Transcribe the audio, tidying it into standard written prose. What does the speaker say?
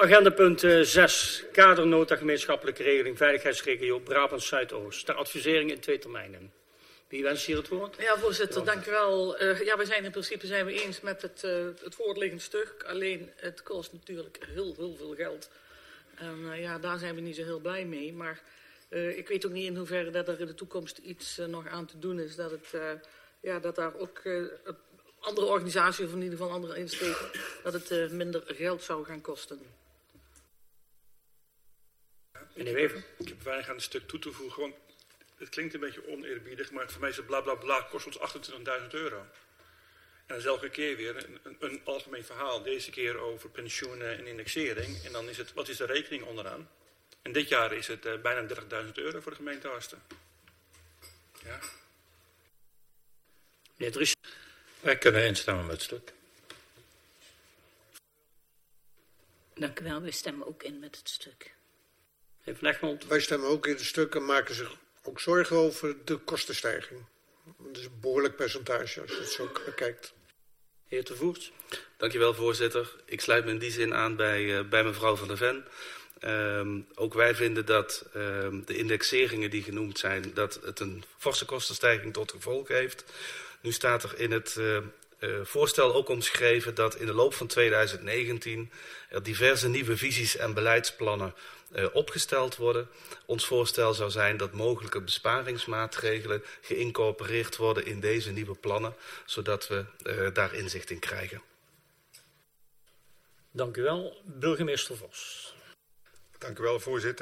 Agenda punt 6. Kadernota gemeenschappelijke regeling veiligheidsregio Brabant Zuidoost. Ter advisering in 2 termijnen. Wie wenst hier het woord? Ja, voorzitter, dank u wel. Ja, we zijn in principe eens met het voorliggende stuk. Alleen het kost natuurlijk heel veel geld. En ja, daar zijn we niet zo heel blij mee. Maar ik weet ook niet in hoeverre dat er in de toekomst iets nog aan te doen is. Dat daar ook andere organisaties, of in ieder geval andere insteken, dat het minder geld zou gaan kosten. Meneer Wever. Ik heb weinig aan het stuk toe te voegen. Want het klinkt een beetje oneerbiedig, maar voor mij is het bla bla bla kost ons €28.000. En dan is elke keer weer een algemeen verhaal. Deze keer over pensioenen en indexering. En dan is het, wat is de rekening onderaan? En dit jaar is het bijna €30.000 voor de gemeente Harsten. Ja. Meneer Dries. Wij kunnen instemmen met het stuk. Dank u wel, wij stemmen ook in met het stuk. Meneer Van Egmond. Wij stemmen ook in het stuk en maken zich ook zorgen over de kostenstijging. Dat is een behoorlijk percentage als je het zo bekijkt. Heer Te Voert. Dank je wel, voorzitter. Ik sluit me in die zin aan bij mevrouw Van der Ven. Ook wij vinden dat de indexeringen die genoemd zijn, dat het een forse kostenstijging tot gevolg heeft. Nu staat er in het voorstel ook omschreven dat in de loop van 2019 er diverse nieuwe visies en beleidsplannen opgesteld worden. Ons voorstel zou zijn dat mogelijke besparingsmaatregelen geïncorporeerd worden in deze nieuwe plannen, zodat we daar inzicht in krijgen. Dank u wel. Burgemeester Vos. Dank u wel, voorzitter.